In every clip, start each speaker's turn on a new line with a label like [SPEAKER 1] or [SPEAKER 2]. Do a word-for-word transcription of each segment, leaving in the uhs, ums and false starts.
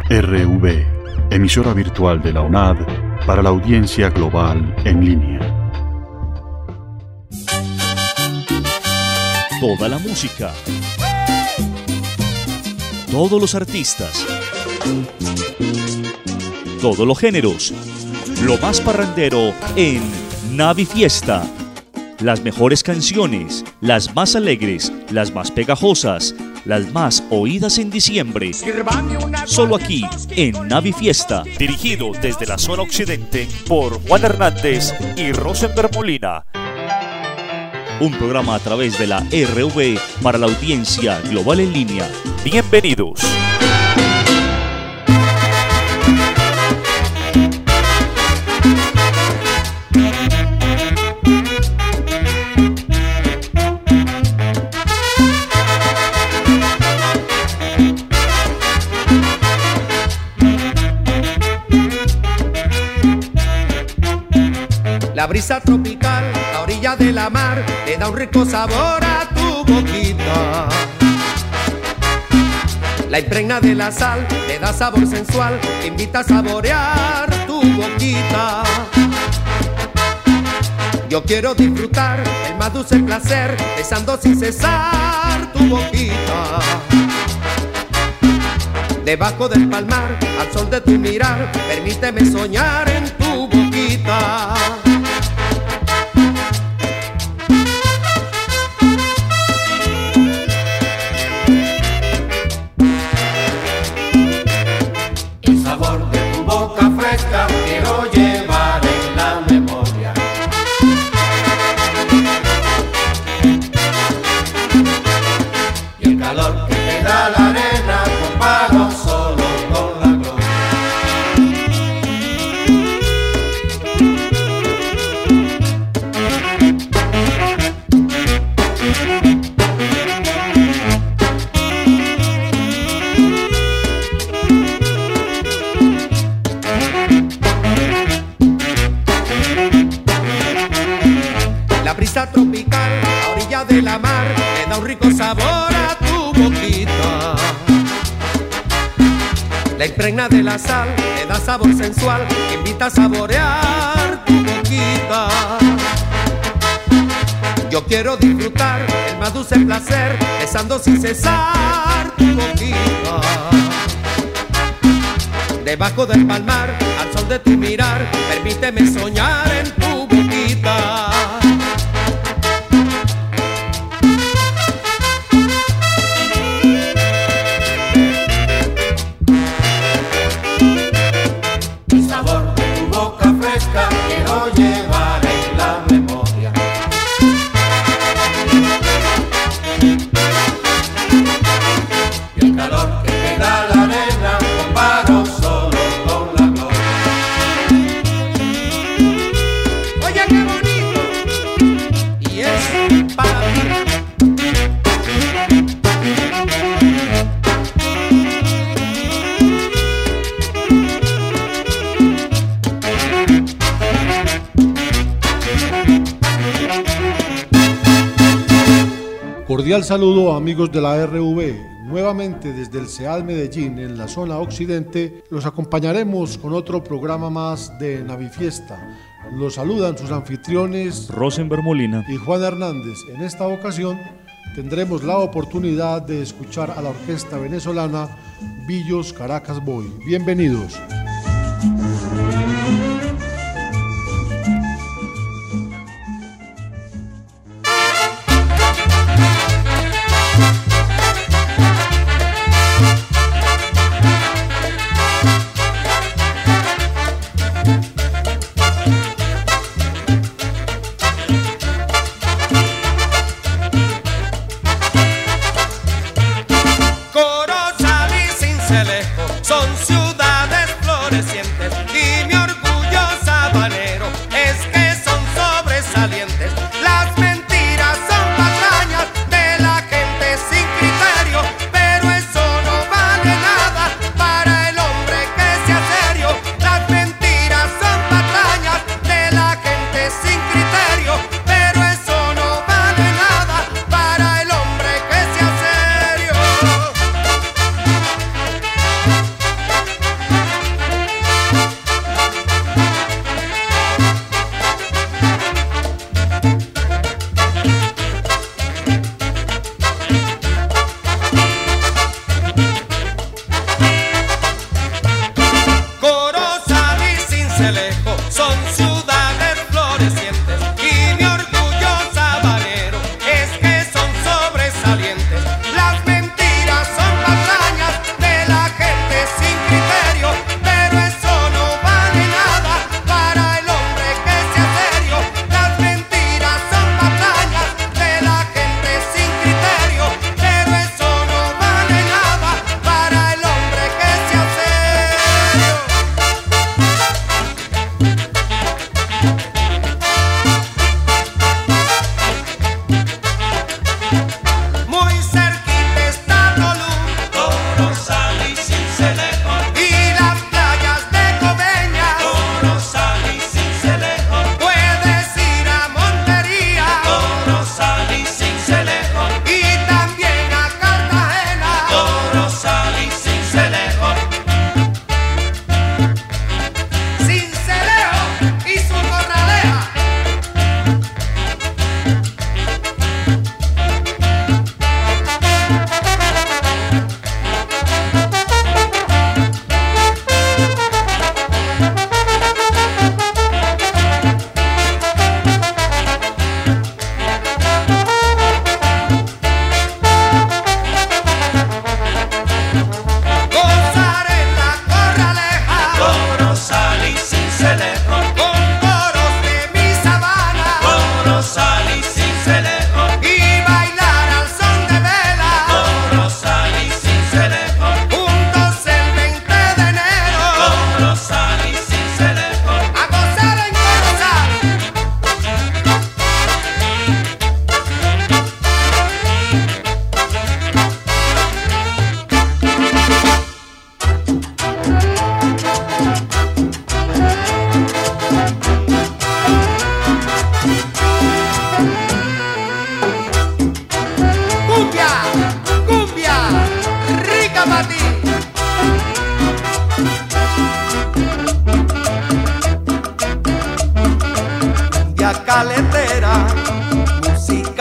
[SPEAKER 1] R V, emisora virtual de la U N A D para la audiencia global en línea.
[SPEAKER 2] Toda la música, todos los artistas, todos los géneros, lo más parrandero en Navi Fiesta. Las mejores canciones, las más alegres, las más pegajosas, las más oídas en diciembre. Solo aquí en Navi Fiesta. Dirigido desde la zona occidente por Juan Hernández y Rosenberg Molina. Un programa a través de la R V para la audiencia global en línea. Bienvenidos.
[SPEAKER 3] La brisa tropical, la orilla de la mar, le da un rico sabor a tu boquita. La impregna de la sal, le da sabor sensual, te invita a saborear tu boquita. Yo quiero disfrutar el más dulce placer, besando sin cesar tu boquita. Debajo del palmar, al sol de tu mirar, permíteme soñar en tu boquita. Quiero llevar en la memoria. Y el calor que te da la arena comparo solo con la gloria. Tropical, a orilla de la mar, le da un rico sabor a tu boquita. La impregna de la sal, le da sabor sensual, que invita a saborear tu boquita. Yo quiero disfrutar el más dulce placer, besando sin cesar tu boquita. Debajo del palmar, al sol de tu mirar, permíteme soñar en tu boquita. Quiero llevar en la memoria. Y el calor que te da la arena comparo solo con la gloria. Oye, qué bonito. Y es para ti.
[SPEAKER 4] Cordial saludo amigos de la R V, nuevamente desde el CEAD Medellín en la zona occidente, los acompañaremos con otro programa más de Navi Fiesta. Los saludan sus anfitriones
[SPEAKER 2] Rosenberg Molina
[SPEAKER 4] y Juan Hernández. En esta ocasión tendremos la oportunidad de escuchar a la orquesta venezolana Billos Caracas Boy. Bienvenidos.
[SPEAKER 3] Corozal y Sincelejo son ciudades floridas.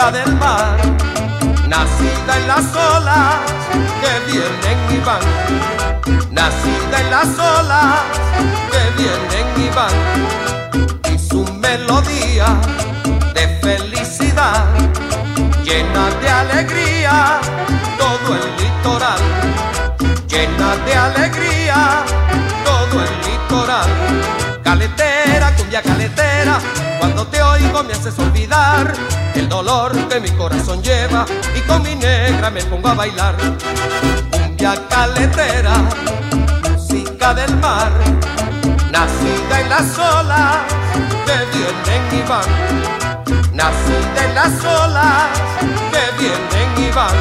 [SPEAKER 3] música del mar, nacida en las olas que vienen y van, nacida en las olas que vienen y van, y su melodía de felicidad llena de alegría todo el litoral, llena de alegría todo el litoral. Caletera, cumbia caletera, cuando te oigo me haces olvidar el dolor que mi corazón lleva y con mi negra me pongo a bailar. Cumbia caletera, música del mar, nacida en las olas que vienen y van, nacida en las olas que vienen y van.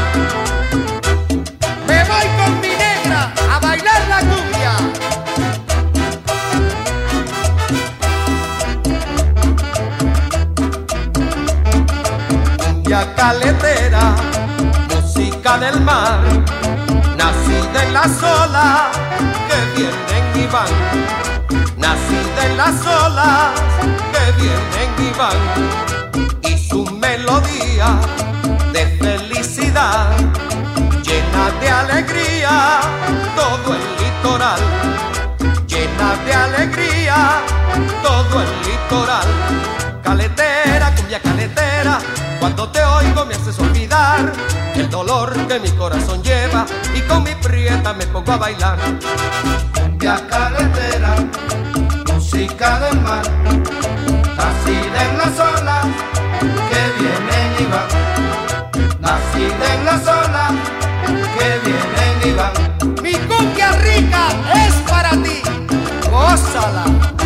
[SPEAKER 3] Me voy con mi negra a bailar la cumbia. Cumbia caletera, música del mar, nacida en las olas que vienen y van, nacida en las olas que vienen y van, y su melodía de felicidad llena de alegría todo el litoral, llena de alegría todo el litoral. Caletera, cumbia caletera, cuando te oigo me haces olvidar el dolor que mi corazón lleva y con mi prieta me pongo a bailar. Cumbia caletera, música del mar, nacida en las olas que vienen y van, nacida en las olas que vienen y van. Mi cumbia rica es para ti, gózala.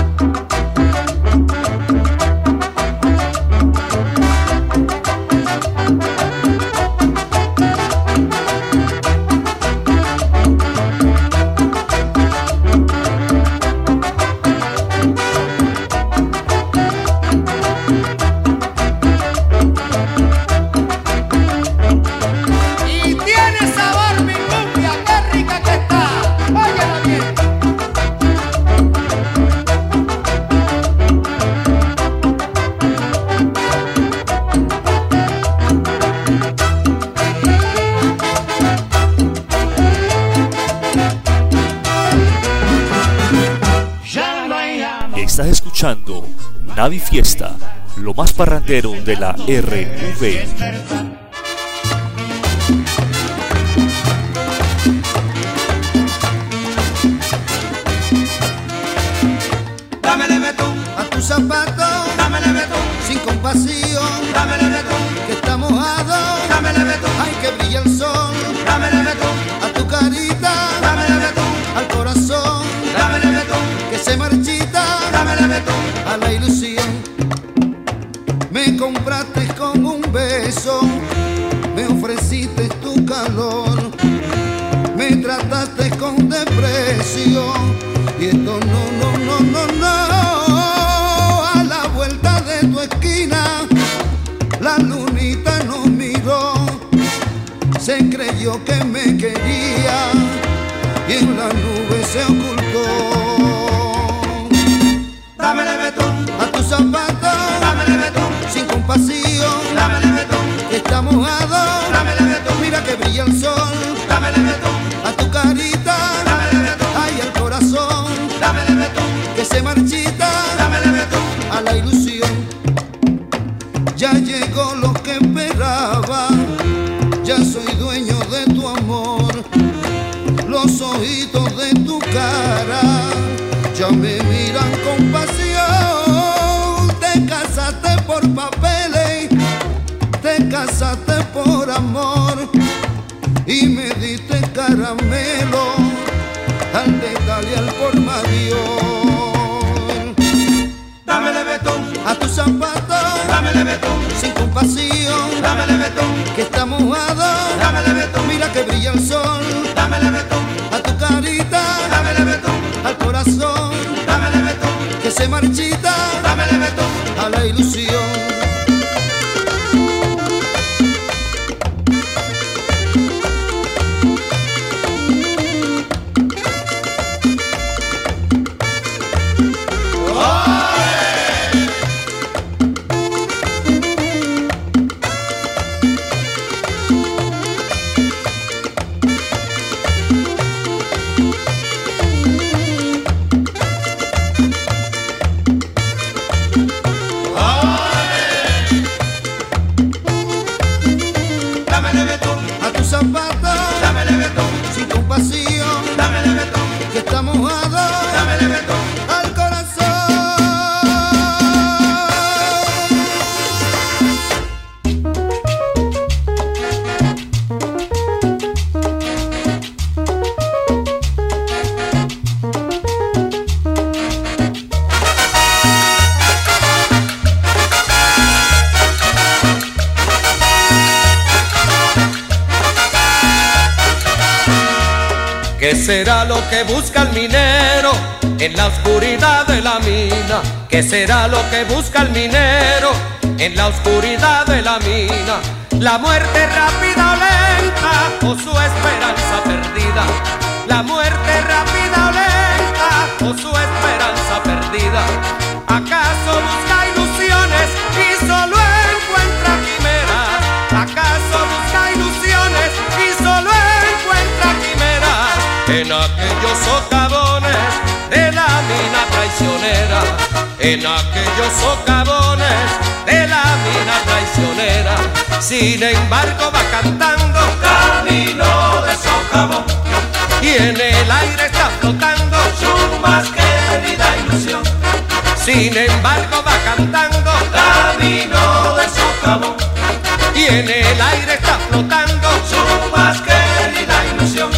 [SPEAKER 2] Estás escuchando Navi Fiesta, lo más parrandero de la R V.
[SPEAKER 3] Dámele betún
[SPEAKER 5] a tus zapatos,
[SPEAKER 3] dámele betún
[SPEAKER 5] sin compasión,
[SPEAKER 3] dámele betún
[SPEAKER 5] que está mojado,
[SPEAKER 3] dámele betún
[SPEAKER 5] ay que brilla el sol,
[SPEAKER 3] dámele betún
[SPEAKER 5] a tu carita,
[SPEAKER 3] dámele betún
[SPEAKER 5] al corazón,
[SPEAKER 3] dámele betún
[SPEAKER 5] que se marchita,
[SPEAKER 3] dámele betún.
[SPEAKER 5] a la ilusión. Me compraste con un beso, me ofreciste tu calor, me trataste con desprecio, y esto no, no, no, no, no. A la vuelta de tu esquina, la lunita nos miró, se creyó que me quería, y en la nube se ocultó.
[SPEAKER 3] Dámele betún,
[SPEAKER 5] A tus zapatos,
[SPEAKER 3] dámele betún,
[SPEAKER 5] sin compasión,
[SPEAKER 3] dámele betún,
[SPEAKER 5] que está mojado,
[SPEAKER 3] dámele betún,
[SPEAKER 5] mira que brilla el sol,
[SPEAKER 3] dámele betún,
[SPEAKER 5] a tu carita,
[SPEAKER 3] dámele betún,
[SPEAKER 5] ay al corazón,
[SPEAKER 3] dámele betún,
[SPEAKER 5] que se marchita,
[SPEAKER 3] dámele betún.
[SPEAKER 5] a la ilusión. Ya llegó lo que esperaba, ya soy dueño de tu amor, los ojitos de tu cara ya me miran con pasión. Te casaste por papeles, te casaste por amor, y me diste caramelo al detalhe, al por mayor.
[SPEAKER 3] Dámele betún,
[SPEAKER 5] A tus zapatos,
[SPEAKER 3] dámele betún,
[SPEAKER 5] sin compasión,
[SPEAKER 3] dámele betún,
[SPEAKER 5] que está mojado,
[SPEAKER 3] dámele betún,
[SPEAKER 5] mira que brilla el sol,
[SPEAKER 3] dámele betún,
[SPEAKER 5] a tu carita,
[SPEAKER 3] dámele betún,
[SPEAKER 5] al corazón,
[SPEAKER 3] dámele betún,
[SPEAKER 5] que se marchita,
[SPEAKER 3] dámele betún.
[SPEAKER 5] a la ilusión.
[SPEAKER 3] ¿Qué será lo que busca el minero en la oscuridad de la mina? ¿Qué será lo que busca el minero en la oscuridad de la mina? La muerte rápida o lenta o su esperanza perdida. La muerte rápida o lenta o su esperanza perdida. ¿Acaso busca ilusiones y solo encuentra quimeras? ¿Acaso busca ilusiones y solo encuentra quimeras? En aquellos socavones de la mina traicionera. En aquellos socavones de la mina traicionera. Sin embargo va cantando camino de socavón, y en el aire está flotando su más querida ilusión. Sin embargo va cantando camino de socavón, y en el aire está flotando su más querida ilusión.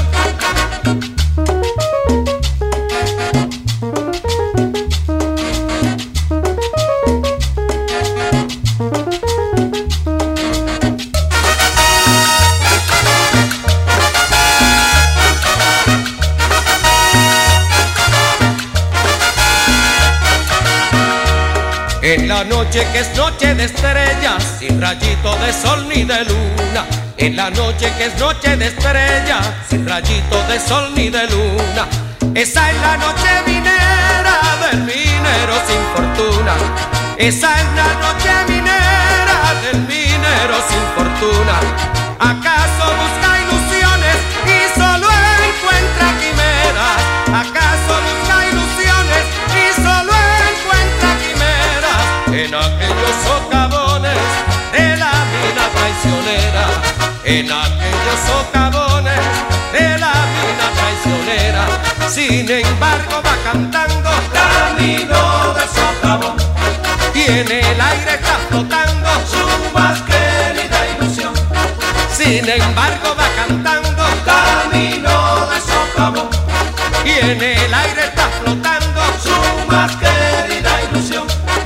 [SPEAKER 3] En la noche que es noche de estrellas, sin rayito de sol ni de luna. En la noche que es noche de estrellas, sin rayito de sol ni de luna. Esa es la noche minera del minero sin fortuna. Esa es la noche minera del minero sin fortuna. ¿Acaso busca ilusiones y solo encuentra quimeras? ¿Acaso busca ilusiones y solo encuentra quimeras? En aquellos socavones de la mina traicionera. En aquellos socavones de la mina traicionera. Sin embargo va cantando camino de socavón, y en el aire está flotando su más querida ilusión. Sin embargo va cantando camino de socavón, y en el aire está flotando su más querida ilusión.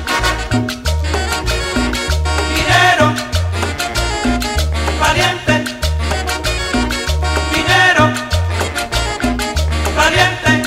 [SPEAKER 3] Minero, valiente, minero, valiente.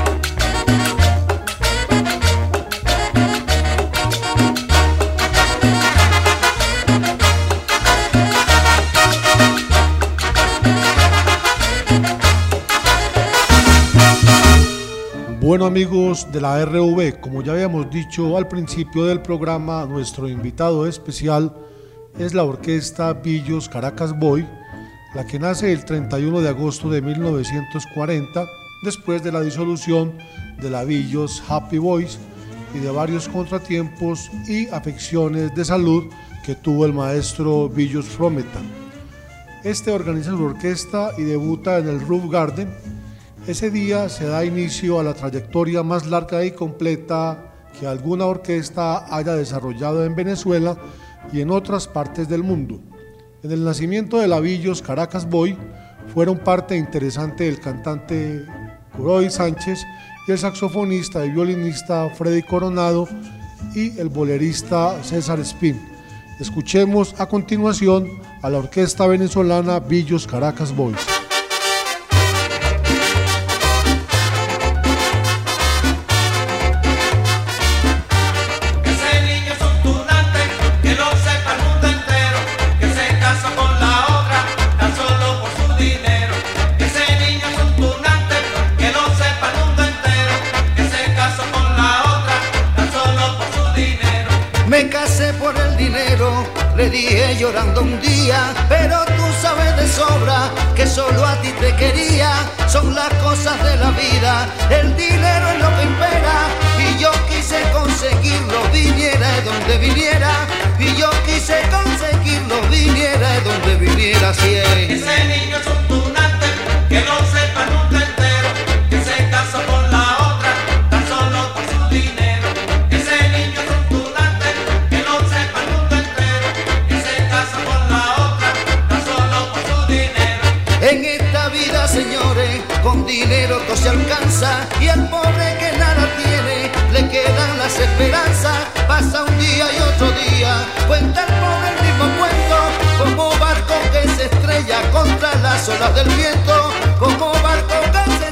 [SPEAKER 4] Bueno, amigos de la R V, como ya habíamos dicho al principio del programa, nuestro invitado especial es la orquesta Billos Caracas Boy, la que nace el treinta y uno de agosto de mil novecientos cuarenta, después de la disolución de la Billos Happy Boys y de varios contratiempos y afecciones de salud que tuvo el maestro Billos Frometa. Este organiza su orquesta y debuta en el Roof Garden. Ese día se da inicio a la trayectoria más larga y completa que alguna orquesta haya desarrollado en Venezuela y en otras partes del mundo. En el nacimiento de la Billos Caracas Boy fueron parte interesante el cantante Coroy Sánchez y el saxofonista y violinista Freddy Coronado y el bolerista César Espín. Escuchemos a continuación a la orquesta venezolana Billos Caracas Boys.
[SPEAKER 5] Le dije llorando un día, pero tú sabes de sobra que solo a ti te quería. Son las cosas de la vida, el dinero es lo que impera. Y yo quise conseguirlo, viniera de donde viniera. Y yo quise conseguirlo, viniera de donde viniera. Si es.
[SPEAKER 3] Ese niño es un tunante, que lo sepa el mundo entero, que se casó con la otra, tan solo por su dinero. Ese niño es un tunante, que lo sepa el mundo entero, que se casó con la otra, tan solo por su dinero.
[SPEAKER 5] En esta vida, señores, con dinero todo se alcanza, y al pobre que nada tiene le quedan las esperanzas. Pasa un día y otro día, cuenta el pobre el mismo cuento, como barco que se estrella contra las olas del viento, como barco que se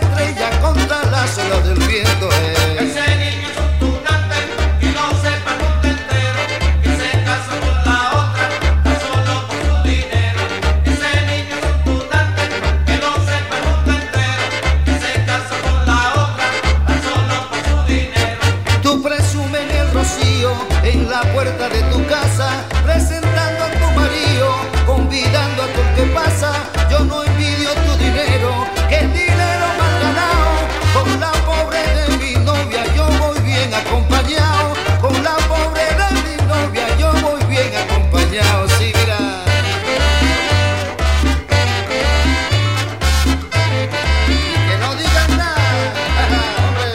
[SPEAKER 5] son las del viento. Eh.
[SPEAKER 3] Ese niño es un tunante, que no sepa el mundo entero, que se casa con la otra, tan solo por su dinero. Ese niño es un tunante, que no sepa el mundo entero, que se casa con la otra, tan solo por su dinero.
[SPEAKER 5] Tú presumes el rocío en la puerta de tu casa, presentando a tu marido, convidando a todo el que pasa. Yo no envidio tu dinero, que es dinero mal ganado. Con la pobre de mi novia yo voy bien acompañado. Con la pobre de mi novia yo voy bien acompañado. Sí, mira. Que no digan nada, hombre.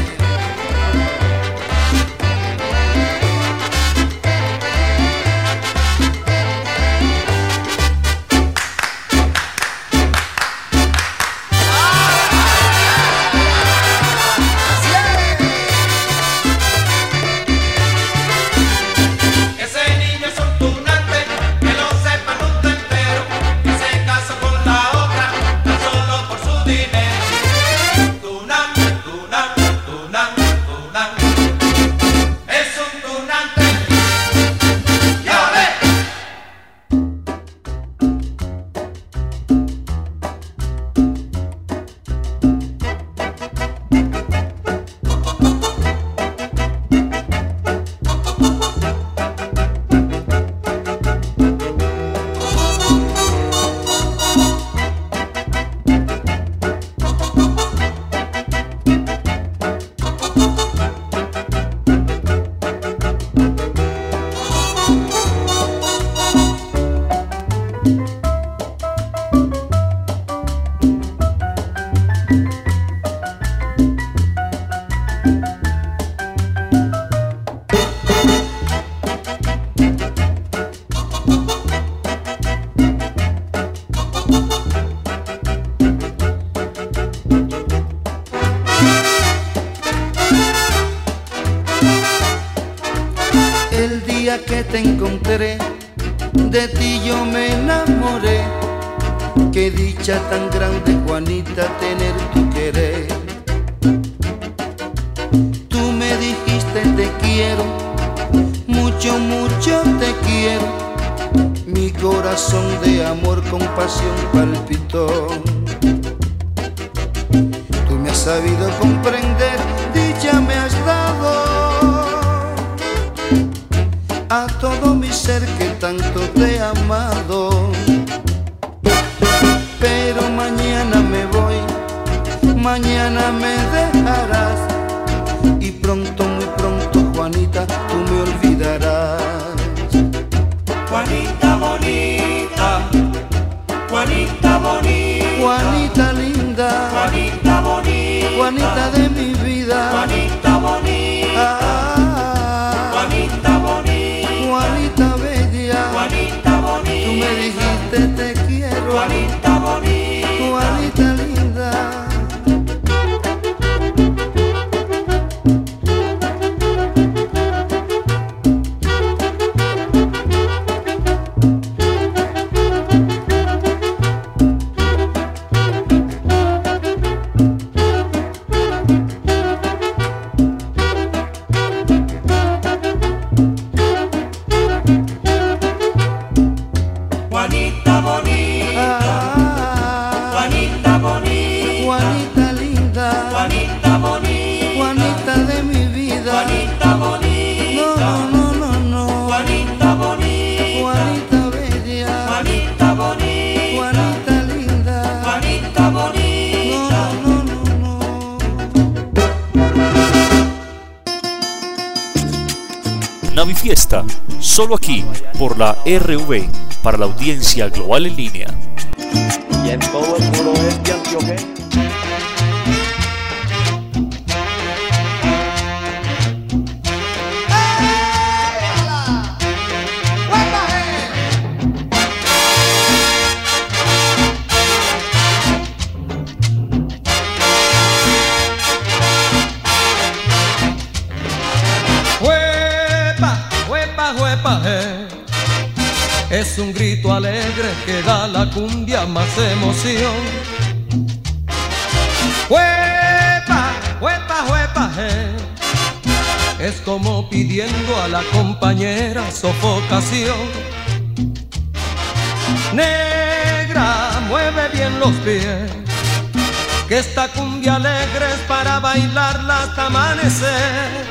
[SPEAKER 3] Ese niño es un tunante, que lo sepa el mundo entero, que se casa con la otra, tan solo por su dinero. Tunan, tunan, tunan, tunan, es un tunante. ¡Ya ve!
[SPEAKER 5] El día que te encontré, de ti yo me enamoré. Qué dicha tan grande, Juanita, tener tu querer. Tú me dijiste te quiero, mucho, mucho te quiero. Mi corazón de amor con pasión palpitó. Tú me has sabido comprender, dicha me has dado a todo mi ser que tanto te he amado. Pero mañana me voy, mañana me dejarás, y pronto, muy pronto, Juanita, tú me olvidarás.
[SPEAKER 3] Juanita bonita, Juanita bonita,
[SPEAKER 5] Juanita linda,
[SPEAKER 3] Juanita bonita,
[SPEAKER 5] Juanita de mi vida,
[SPEAKER 3] Juanita bonita,
[SPEAKER 5] ah,
[SPEAKER 3] Juanita bonita,
[SPEAKER 5] Juanita bella,
[SPEAKER 3] Juanita bonita,
[SPEAKER 5] tú me dijiste te quiero,
[SPEAKER 3] Juanita bonita,
[SPEAKER 5] Juanita linda.
[SPEAKER 3] Juanita bonita,
[SPEAKER 5] Ah,
[SPEAKER 3] Juanita bonita,
[SPEAKER 5] Juanita linda,
[SPEAKER 3] Juanita bonita,
[SPEAKER 5] Juanita de mi vida.
[SPEAKER 3] Juanita bonita,
[SPEAKER 5] No, no, no, no, no.
[SPEAKER 3] Juanita bonita,
[SPEAKER 5] Juanita bella,
[SPEAKER 3] Juanita bonita,
[SPEAKER 5] Juanita linda.
[SPEAKER 3] Juanita bonita.
[SPEAKER 5] No, no, no, no.
[SPEAKER 2] Navifiesta, solo aquí por la R V, para la audiencia global en línea.
[SPEAKER 6] Y en todo el suroeste antioqueño.
[SPEAKER 3] Huepa, huepa, huepa, eh. Es un grito alegre que da la cumbia más emoción. Huepa, es como pidiendo a la compañera sofocación. Negra, mueve bien los pies, que esta cumbia alegre es para bailarla hasta amanecer.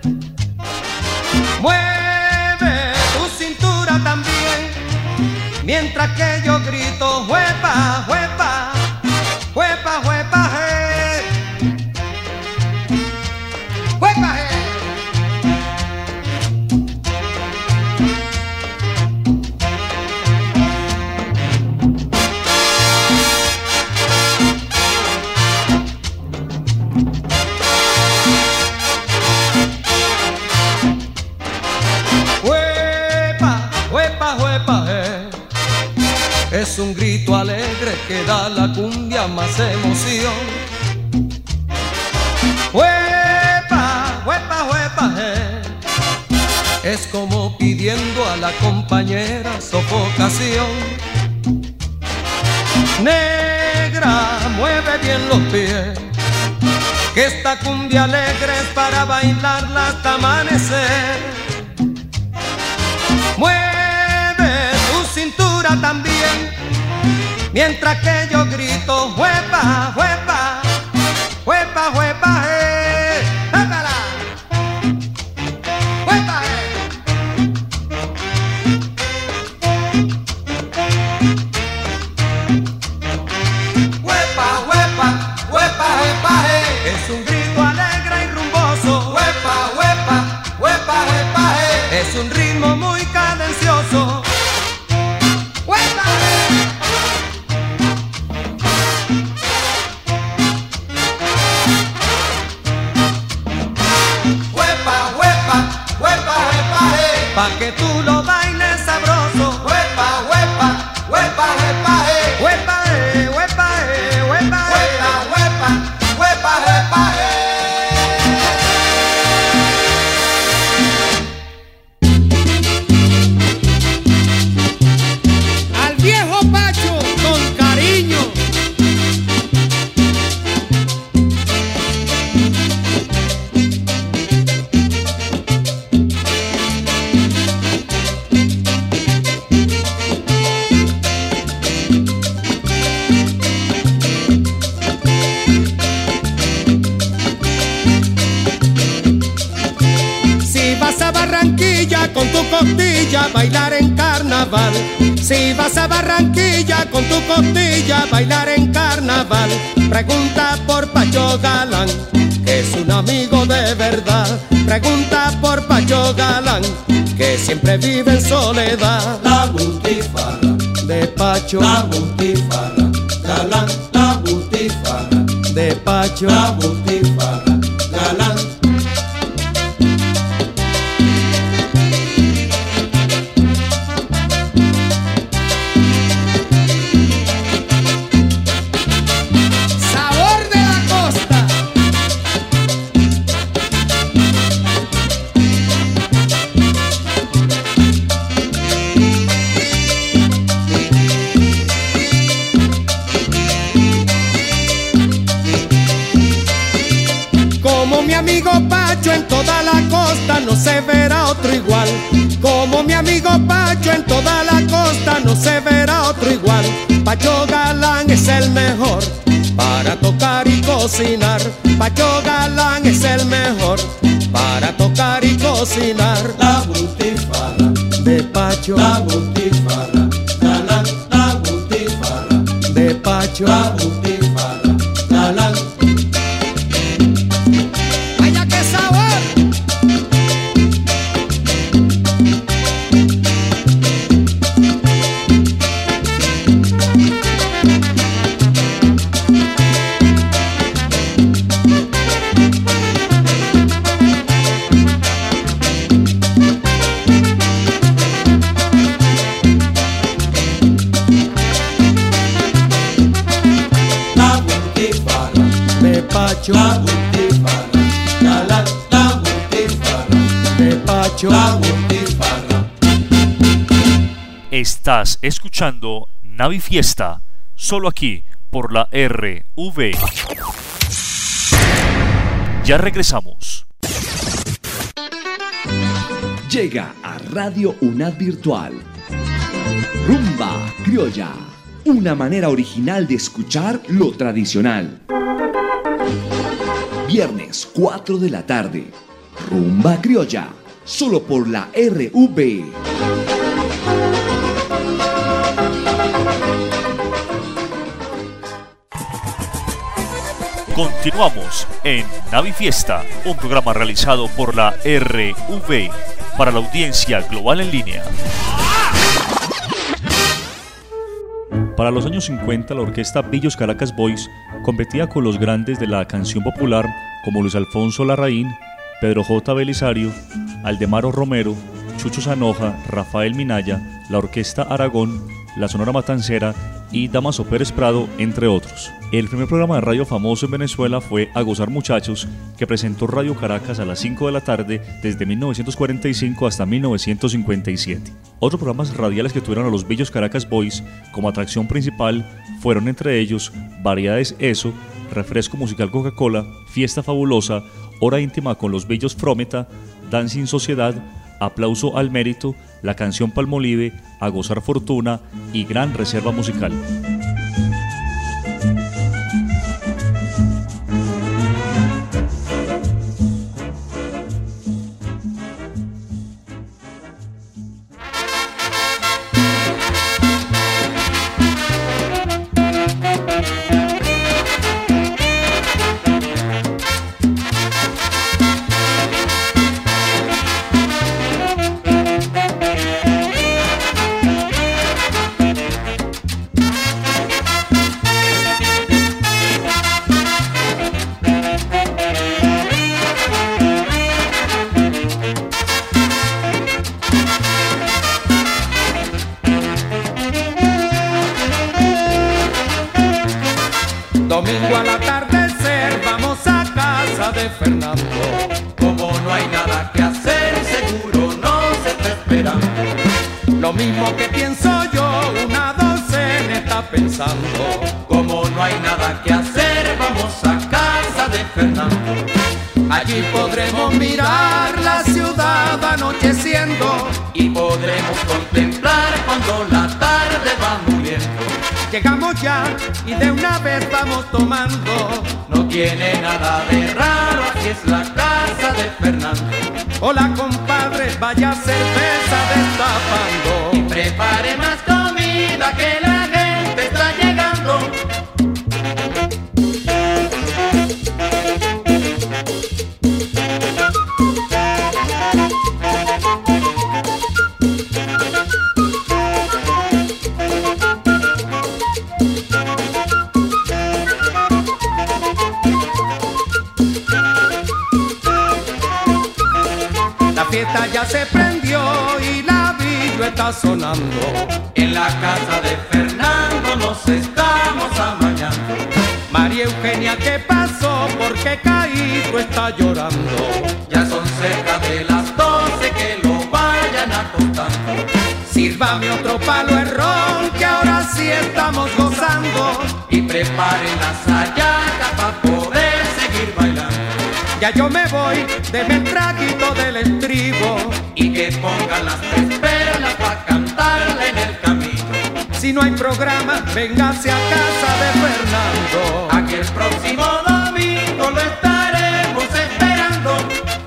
[SPEAKER 3] Mueve tu cintura también, mientras que yo grito, juepa, juepa, juepa, juepa, je. Juepa, je. Es un grito alegre que da la cumbia más emoción. Huepa, huepa, huepa, eh. Es como pidiendo a la compañera sofocación. Negra, mueve bien los pies, que esta cumbia alegre es para bailarla hasta amanecer. Mueve tu cintura también, mientras que yo grito, huepa, huepa, huepa, huepa, eh. ¡Épala! ¡Huepa, eh! ¡Huepa, huepa, huepa, huepa, eh! Es un grito alegre y rumboso. ¡Huepa, huepa, huepa, huepa, eh! Es un ritmo muy cadencioso. Pa' que tú lo bailes sabroso. Huepa, huepa, huepa, huepa, eh. Huepa, eh, huepa, eh, huepa, eh. Huepa, huepa, huepa, huepa, eh. Al viejo Pacho con cariño. Con tu costilla bailar en carnaval. Si vas a Barranquilla con tu costilla bailar en carnaval, pregunta por Pacho Galán, que es un amigo de verdad. Pregunta por Pacho Galán, que siempre vive en soledad.
[SPEAKER 5] La butifarra
[SPEAKER 3] de Pacho,
[SPEAKER 5] la butifarra, Galán, la butifarra
[SPEAKER 3] de Pacho,
[SPEAKER 5] la butifarra, Galán.
[SPEAKER 3] En toda la costa no se verá otro igual. Como mi amigo Pacho en toda la costa no se verá otro igual. Pacho Galán es el mejor para tocar y cocinar. Pacho Galán es el mejor para tocar y cocinar.
[SPEAKER 5] La butifarra
[SPEAKER 3] de Pacho,
[SPEAKER 5] la butifarra, Galán, la butifarra
[SPEAKER 3] de Pacho,
[SPEAKER 5] la butifarra, Galán. La butifarra, Galán, la butifarra
[SPEAKER 3] de Pacho,
[SPEAKER 5] la butifarra.
[SPEAKER 2] Estás escuchando Navifiesta, solo aquí por la R V. Ya regresamos.
[SPEAKER 7] llega a Radio UNAD Virtual. Rumba Criolla, una manera original de escuchar lo tradicional. Viernes cuatro de la tarde, Rumba Criolla, solo por la R V.
[SPEAKER 2] Continuamos en Navifiesta, un programa realizado por la R V para la audiencia global en línea. Para los años cincuenta, la orquesta Billos Caracas Boys competía con los grandes de la canción popular como Luis Alfonso Larraín, Pedro J. Belisario, Aldemaro Romero, Chucho Zanoja, Rafael Minaya, la Orquesta Aragón, la Sonora Matancera y Damaso Pérez Prado, entre otros. El primer programa de radio famoso en Venezuela fue A Gozar Muchachos, que presentó Radio Caracas a las cinco de la tarde desde mil novecientos cuarenta y cinco hasta mil novecientos cincuenta y siete. Otros programas radiales que tuvieron a los Billos Caracas Boys como atracción principal fueron entre ellos Variedades Eso, Refresco Musical Coca-Cola, Fiesta Fabulosa, Hora Íntima con los Billos Frometa, Dancing Sociedad, Aplauso al Mérito, La Canción Palmolive, A Gozar Fortuna y Gran Reserva Musical.
[SPEAKER 3] Domingo al atardecer vamos a casa de Fernando. Como no hay nada que hacer, seguro no se está esperando. Lo mismo que pienso yo, una docena está pensando. Como no hay nada que hacer, vamos a casa de Fernando. Allí podremos mirar la ciudad anocheciendo y podremos contemplar cuando la tarde va muriendo. Llegamos ya y de una vez vamos tomando. No tiene nada de raro, así es la casa de Fernando. Hola compadre, vaya cerveza destapando. Y prepare más comida que la gente está llegando. Ya se prendió y la villa está sonando. En la casa de Fernando nos estamos amañando. María Eugenia, ¿qué pasó? ¿Por qué Caíto está llorando? Ya son cerca de las doce, que lo vayan acostando. Sírvame otro palo de ron, que ahora sí estamos gozando. Y preparen las hallacas para poder seguir bailando. Ya yo me voy, deme el traguito del estribo y que pongan las tres perlas pa' cantarle en el camino. Si no hay programa, véngase a casa de Fernando. Aquí el próximo domingo lo estaremos esperando.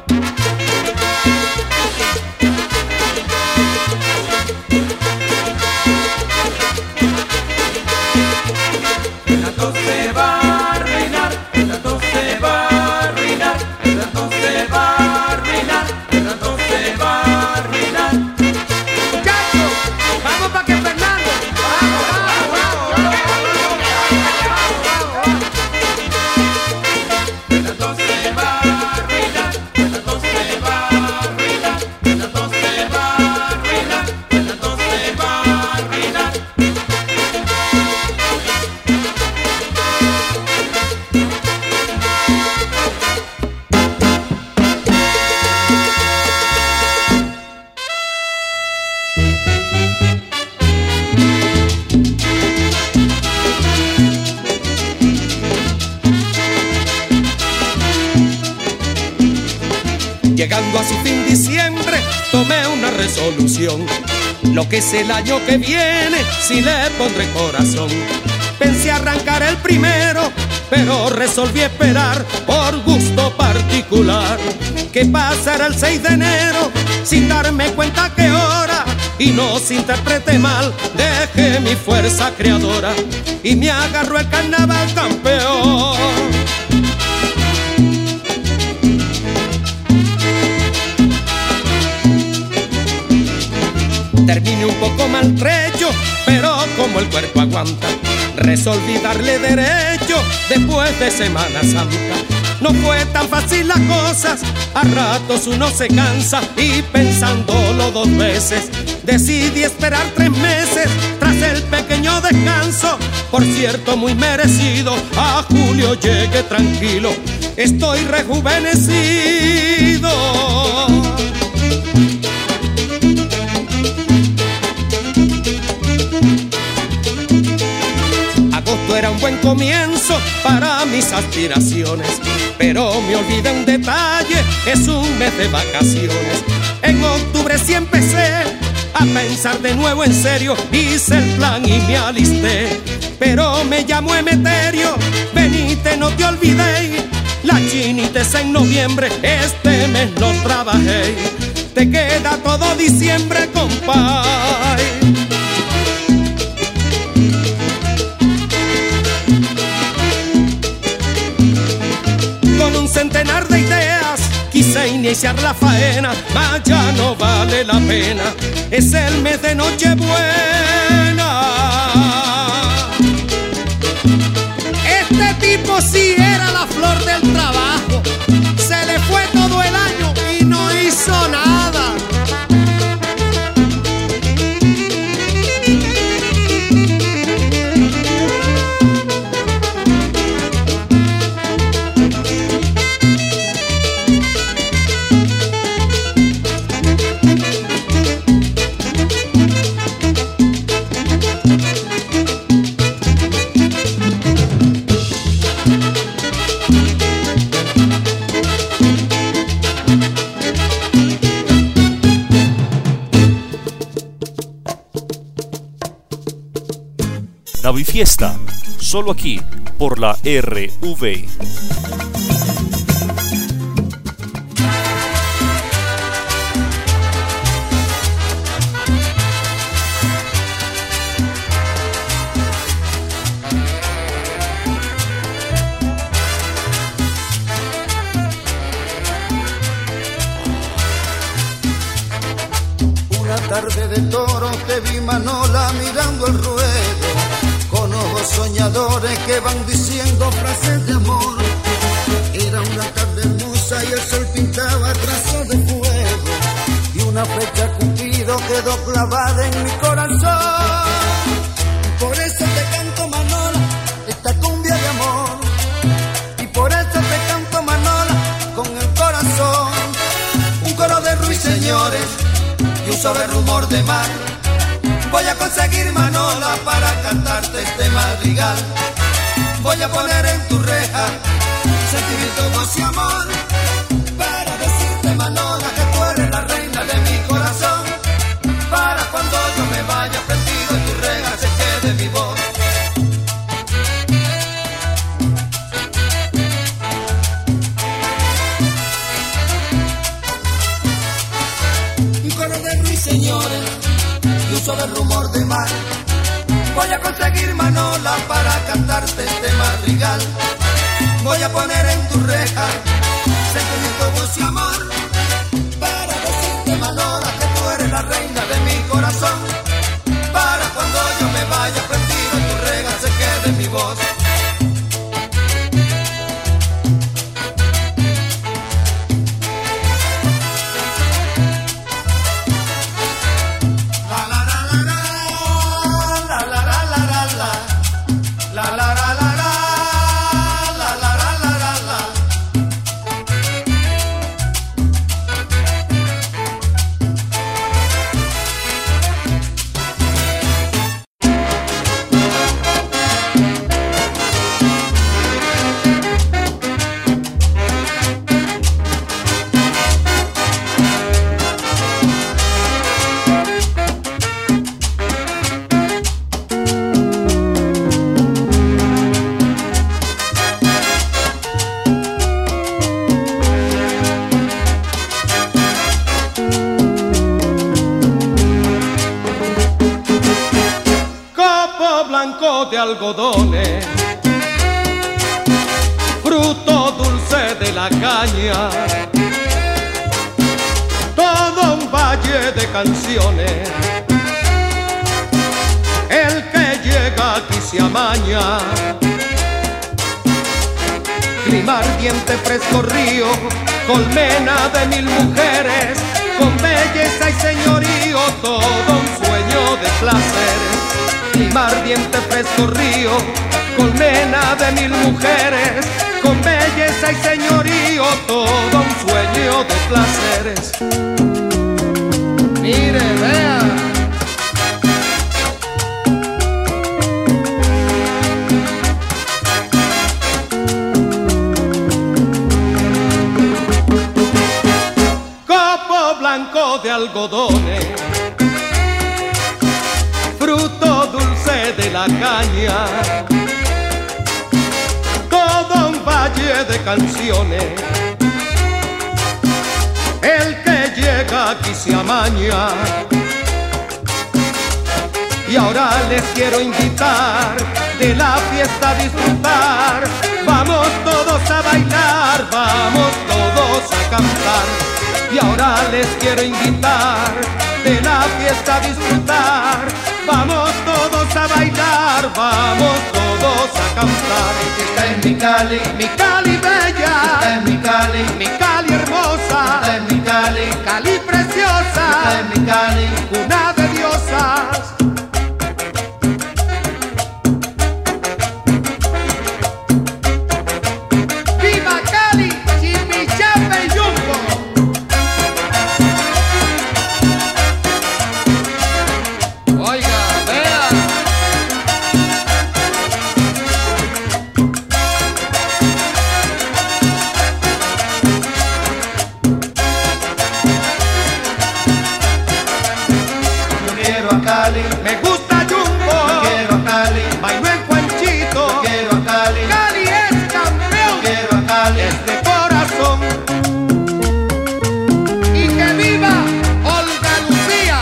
[SPEAKER 3] Fernando se va a arruinar, Fernando se va a arruinar. Fernando se va a arruinar, Fernando se va a arruinar. Muchachos, vamos pa' que Fernando. Vamos, vamos, vamos. Fernando se va a arruinar, Fernando se va a arruinar, Fernando se va a arruinar, Fernando se va a arruinar. Llegando a su fin diciembre, tomé una resolución. Lo que es el año que viene, si le pondré corazón. Pensé arrancar el primero, pero resolví esperar por gusto particular. Que pasará el seis de enero sin darme cuenta qué hora, y no se interprete mal, dejé mi fuerza creadora y me agarró el carnaval campeón. Terminé un poco maltrecho, pero como el cuerpo aguanta, resolví darle derecho después de Semana Santa. No fue tan fácil las cosas, a ratos uno se cansa, y pensándolo dos veces decidí esperar tres meses tras el pequeño descanso. Por cierto, muy merecido, a julio llegué tranquilo, estoy rejuvenecido. Agosto era un buen comienzo para mis aspiraciones, pero me olvidé un detalle, es un mes de vacaciones. En octubre sí empecé a pensar de nuevo en serio, hice el plan y me alisté, pero me llamó Emeterio, venite, no te olvidé, la chinita es en noviembre, este mes no trabajé, te queda todo diciembre, compay. Con un centenar de ideas quise iniciar la faena, mas ya no vale la pena, es el mes de Nochebuena. Este tipo sí era la flor del trabajo, se le fue todo el año y no hizo nada.
[SPEAKER 2] Navifiesta, solo aquí por la R V.
[SPEAKER 5] Una tarde de toros te vi, Manola, mirando el ruedo, con ojos soñadores que van diciendo frases de amor. Era una tarde hermosa y el sol pintaba trazos de fuego, y una flecha Cupido quedó clavada en mi corazón. Por eso te canto, Manola, esta cumbia de amor, y por eso te canto, Manola, con el corazón. Un coro de ruiseñores y un suave rumor de mar, voy a conseguir, Manola, para cantarte este madrigal. Voy a poner en tu reja sentimiento, voz y amor, para decirte, Manola, que tú eres la reina de mi corazón. Para cuando yo me vaya prendido en tu reja se quede mi voz. Un coro de ruiseñores y un suave rumor de mar, voy a conseguir, Manola, para cantarte este madrigal. Voy a poner en tu reja sentimiento, voz y amor, para decirte, Manola, que tú eres la reina de mi corazón. Para cuando yo me vaya prendido en tu reja se quede mi voz.
[SPEAKER 3] algodones, fruto dulce de la caña, todo un valle de canciones. El que llega aquí se amaña, clima ardiente, fresco río, colmena de mil mujeres, con belleza y señorío, todo un sueño de placer. Clima ardiente, fresco río, colmena de mil mujeres, con belleza y señorío, todo un sueño de placeres. Mire, vea. Blanco de algodones, fruto dulce de la caña, todo un valle de canciones. El que llega aquí se amaña. Y ahora les quiero invitar, de la fiesta a disfrutar. Vamos todos a bailar, vamos todos a cantar. Y ahora les quiero invitar, de la fiesta a disfrutar. Vamos todos a bailar, vamos todos a cantar.
[SPEAKER 5] Esta es mi Cali,
[SPEAKER 3] mi Cali bella.
[SPEAKER 5] Esta es mi Cali,
[SPEAKER 3] mi Cali hermosa.
[SPEAKER 5] Esta es mi Cali,
[SPEAKER 3] Cali preciosa.
[SPEAKER 5] Esta es mi Cali,
[SPEAKER 3] cuna de diosas. ¡Viva Cali! Chimichapa y Yumbo. Me gusta Jumbo,
[SPEAKER 5] me quiero a Cali,
[SPEAKER 3] bailo en Juanchito,
[SPEAKER 5] me quiero a Cali,
[SPEAKER 3] Cali es campeón,
[SPEAKER 5] me quiero a Cali,
[SPEAKER 3] es de corazón. Y que viva Olga Lucía.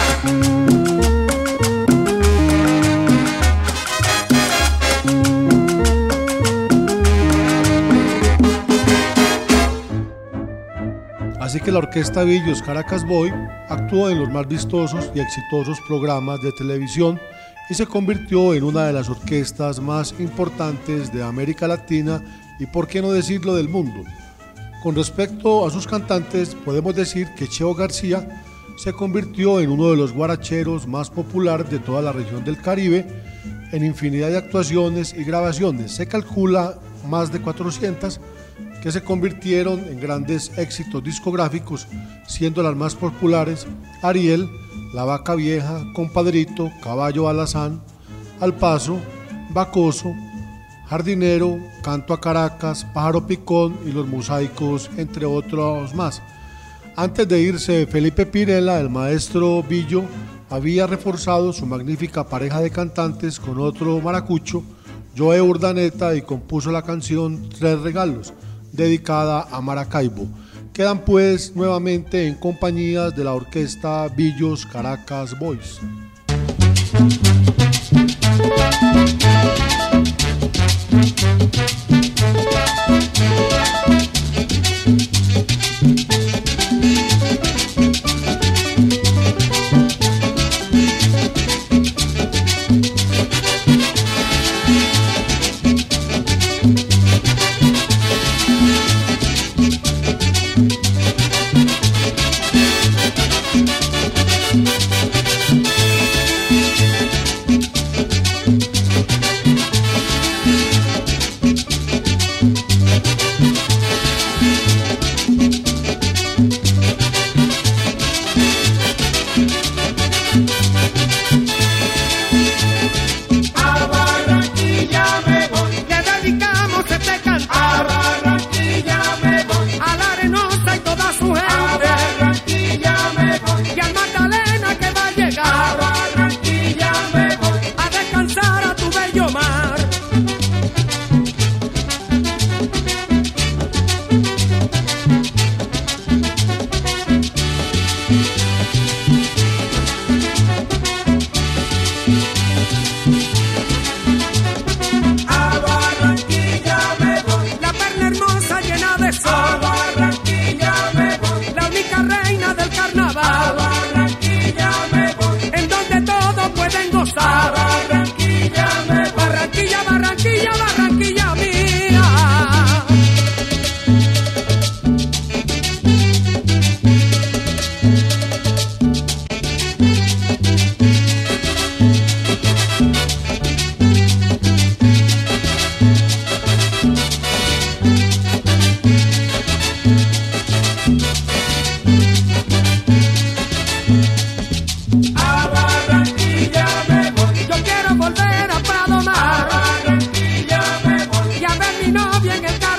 [SPEAKER 4] Así que la Orquesta Billos Caracas Boy actuó en los más vistosos y exitosos programas de televisión y se convirtió en una de las orquestas más importantes de América Latina y, por qué no decirlo, del mundo. Con respecto a sus cantantes, podemos decir que Cheo García se convirtió en uno de los guaracheros más populares de toda la región del Caribe en infinidad de actuaciones y grabaciones. Se calcula más de cuatrocientas que se convirtieron en grandes éxitos discográficos, siendo las más populares Ariel, La Vaca Vieja, Compadrito, Caballo Alazán, Al Paso, Bacoso, Jardinero, Canto a Caracas, Pájaro Picón y Los Mosaicos, entre otros más. Antes de irse Felipe Pirela, el maestro Billo había reforzado su magnífica pareja de cantantes con otro maracucho, Joe Urdaneta, y compuso la canción Tres Regalos, dedicada a Maracaibo. Quedan pues nuevamente en compañías de la Orquesta Billos Caracas Boys.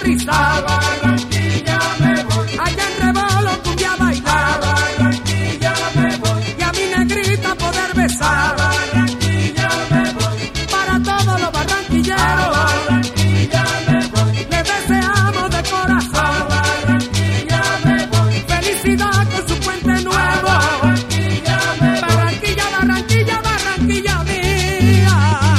[SPEAKER 8] Rizal.
[SPEAKER 9] A Barranquilla me voy.
[SPEAKER 8] Allá en Rebolo cumbia a bailar.
[SPEAKER 9] A Barranquilla me voy.
[SPEAKER 8] Y a mi negrita poder besar.
[SPEAKER 9] A Barranquilla me voy.
[SPEAKER 8] Para todos los barranquilleros.
[SPEAKER 9] A Barranquilla me voy.
[SPEAKER 8] Les deseamos de corazón.
[SPEAKER 9] A Barranquilla me voy.
[SPEAKER 8] Felicidad con su puente nuevo.
[SPEAKER 9] A Barranquilla me voy.
[SPEAKER 8] Barranquilla, Barranquilla, Barranquilla mía.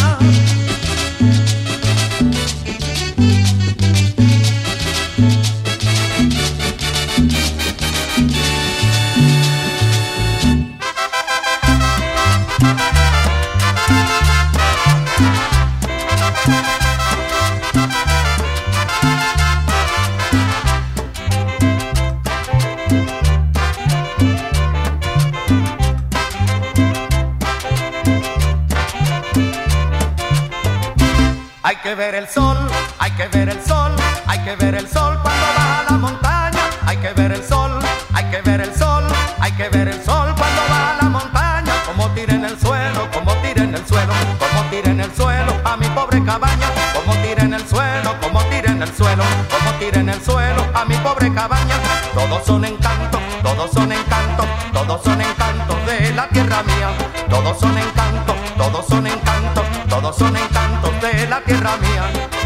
[SPEAKER 3] Hay que ver el sol, hay que ver el sol, hay que ver el sol cuando baja a la montaña. Hay que ver el sol, hay que ver el sol, hay que ver el sol cuando baja a la montaña. Como tira en el suelo, como tira en el suelo, como tira en el suelo a mi pobre cabaña. Como tira en el suelo, como tira en el suelo, como tira en el suelo a mi pobre cabaña. Todos son encantos, todos son encantos, todos son encantos de la tierra mía. Todos son encantos, todos son encantos, todos son encantos de la tierra mía.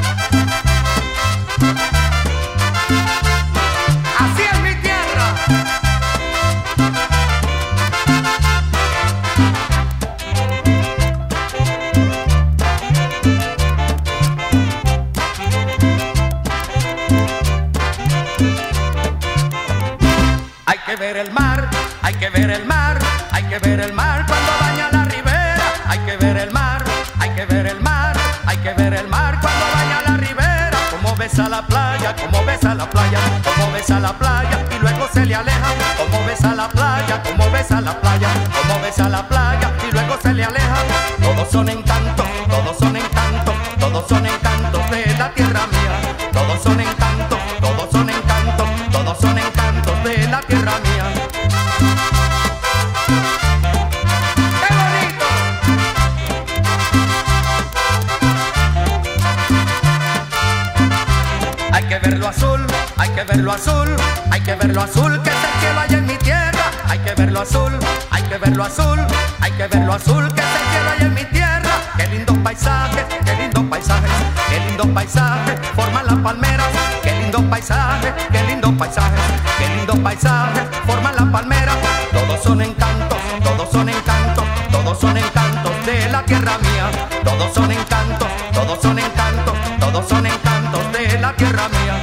[SPEAKER 3] Así es mi tierra. Hay que ver el mar, hay que ver el mar, hay que ver el mar cuando baña la ribera. Hay que ver el mar, hay que ver el mar, hay que ver el mar cuando baña la ribera. Como besa la playa, como besa la playa, como besa la playa y luego se le aleja. Como besa la playa, como besa la playa, como besa la playa y luego se le aleja. Todos son encantos, todos son encantos, todos son encantos de la tierra mía. Todos son encantos, todos son encantos, todos son encantos de la tierra mía. ¡Qué bonito! Hay que verlo azul, hay que verlo azul, hay que verlo azul, que es el cielo allá en mi tierra. Hay que verlo azul, hay que verlo azul, hay que verlo azul, que es el cielo allá en mi tierra. Qué lindos paisajes, qué lindos paisajes, qué lindos paisajes forman las palmeras. Qué lindos paisajes, qué lindos paisajes, qué lindos paisajes forman las palmeras. Todos son encantos, todos son encantos, todos son encantos de la tierra mía. Todos son encantos, todos son encantos, todos son encantos de la tierra mía.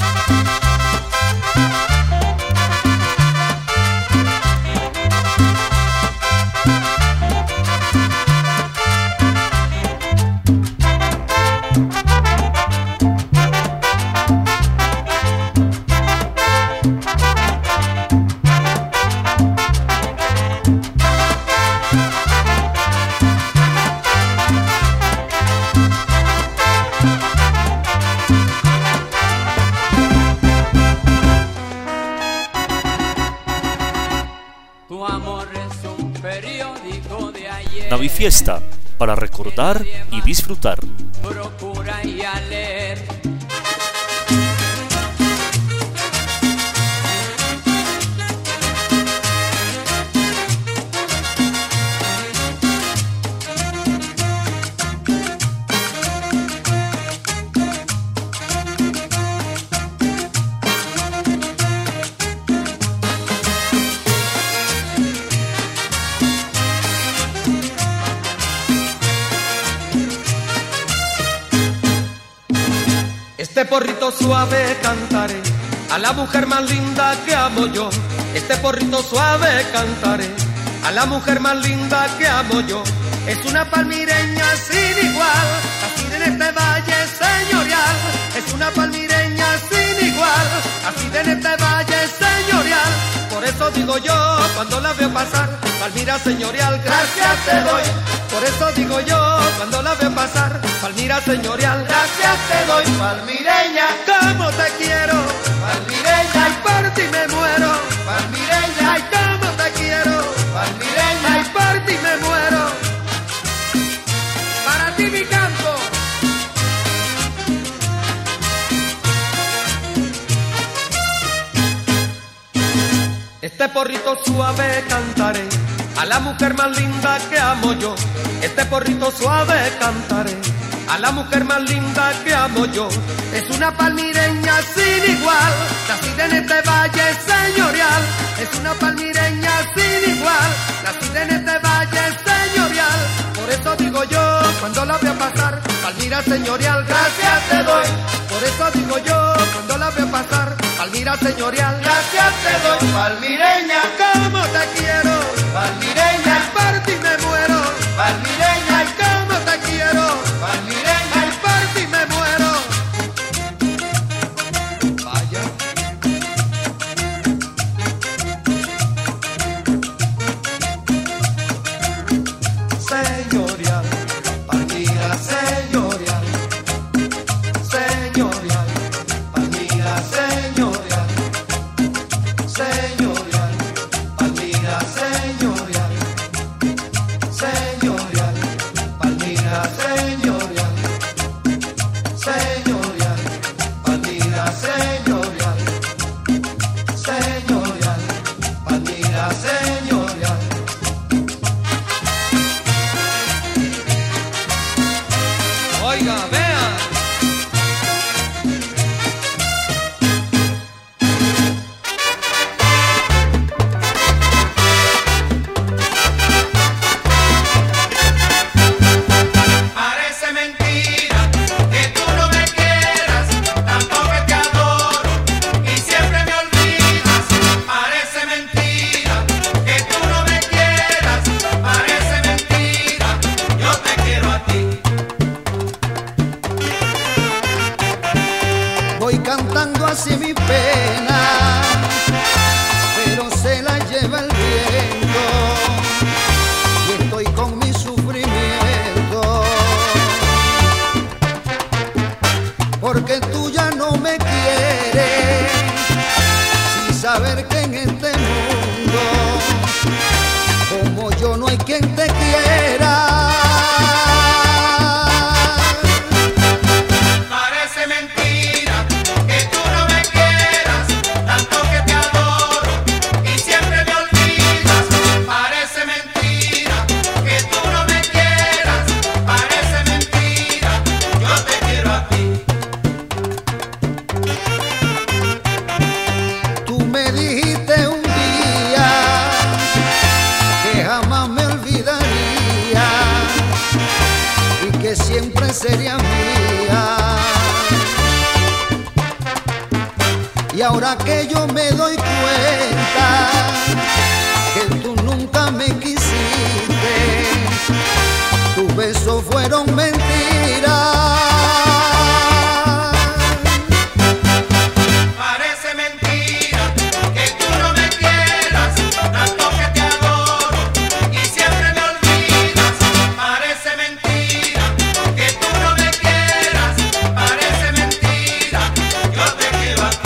[SPEAKER 2] Navifiesta, para recordar y disfrutar.
[SPEAKER 9] Procura y a leer.
[SPEAKER 3] Este porrito suave cantaré a la mujer más linda que amo yo. Este porrito suave cantaré a la mujer más linda que amo yo. Es una palmireña sin igual, así en este valle señorial. Es una palmireña sin igual, así en este valle señorial. Por eso digo yo, cuando la veo pasar, Palmira señorial, gracias te doy. Por eso digo yo, cuando la veo pasar, Palmira señorial, gracias te doy. Palmireña, cómo te quiero, palmireña, ay por ti me muero, palmireña, ay cómo te quiero, palmireña, ay por ti me muero. Para ti mi campo. Este porrito suave cantaré a la mujer más linda que amo yo. Este porrito suave cantaré a la mujer más linda que amo yo. Es una palmireña sin igual, nacida en este valle señorial. Es una palmireña sin igual, nacida en este valle señorial. Por eso digo yo, cuando la veo pasar, Palmira señorial, gracias te doy. Por eso digo yo, cuando la veo pasar, Palmira señorial, gracias te doy. Palmireña, ¿cómo te quiero? Palmireña, por ti me muero. Palmireña, ¿cómo te quiero? Palmireña, por ti me muero. Vaya. Señorial, Palmira señorial. Señorial, Palmira señorial. Señorial, Palmira señorial. Señorial, Palmira señorial. Señorial, Palmira señorial. Señorial, Palmira señorial. Oiga, vea. Parece mentira que tú no me quieras, tanto que te adoro y siempre me olvidas. Parece mentira que tú no me quieras, parece mentira, yo te quiero a ti.
[SPEAKER 5] Voy cantando así mi pena, pero se la lleva el viento y estoy con mi sufrimiento, porque tú ya no me quieres, sin saber que en este mundo como yo no hay quien te quiera.
[SPEAKER 3] Parece mentira que tú no me quieras, tanto que te adoro y siempre me olvidas. Parece mentira que tú no me quieras, parece mentira, yo te quiero a ti.
[SPEAKER 5] Tú me dijiste un día que jamás me olvidaría y que siempre sería mía. Y ahora que yo me doy cuenta que tú nunca me quisiste, tus besos fueron mentiras.
[SPEAKER 3] Parece mentira que tú no me quieras, tanto que te adoro y siempre me olvidas. Parece mentira que tú no me quieras, parece mentira, yo te quiero a ti.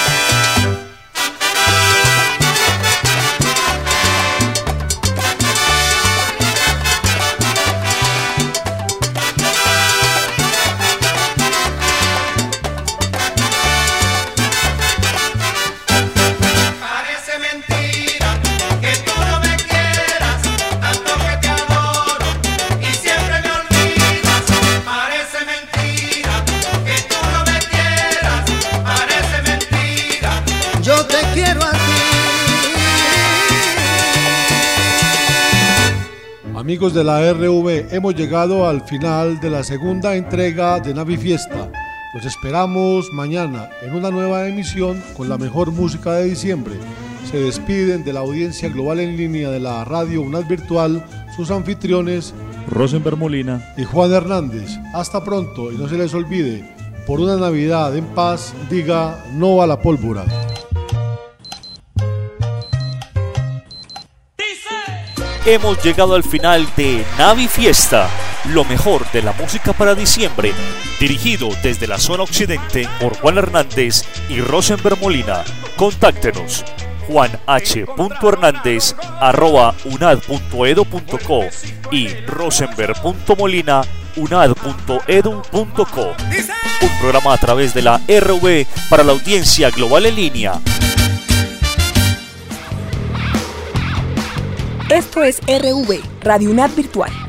[SPEAKER 3] Parece mentira que tú no me quieras, tanto que te adoro y siempre me olvidas. Parece mentira que tú no me quieras, parece mentira.
[SPEAKER 5] Yo te quiero a ti.
[SPEAKER 4] Amigos de la R V, hemos llegado al final de la segunda entrega de Navifiesta. Los esperamos mañana en una nueva emisión con la mejor música de diciembre. Se despiden de la audiencia global en línea de la radio UNAD Virtual sus anfitriones
[SPEAKER 2] Rosenberg Molina
[SPEAKER 4] y Juan Hernández. Hasta pronto y no se les olvide, por una Navidad en paz, diga no a la pólvora.
[SPEAKER 2] Hemos llegado al final de Navifiesta, lo mejor de la música para diciembre, dirigido desde la zona occidente por Juan Hernández y Rosenberg Molina. Contáctenos juan h punto hernández arroba unad punto edu punto co y rosenberg punto molina unad punto edu punto co. Un programa a través de la R V para la audiencia global en línea.
[SPEAKER 10] Esto es R V, Radio UNAD Virtual.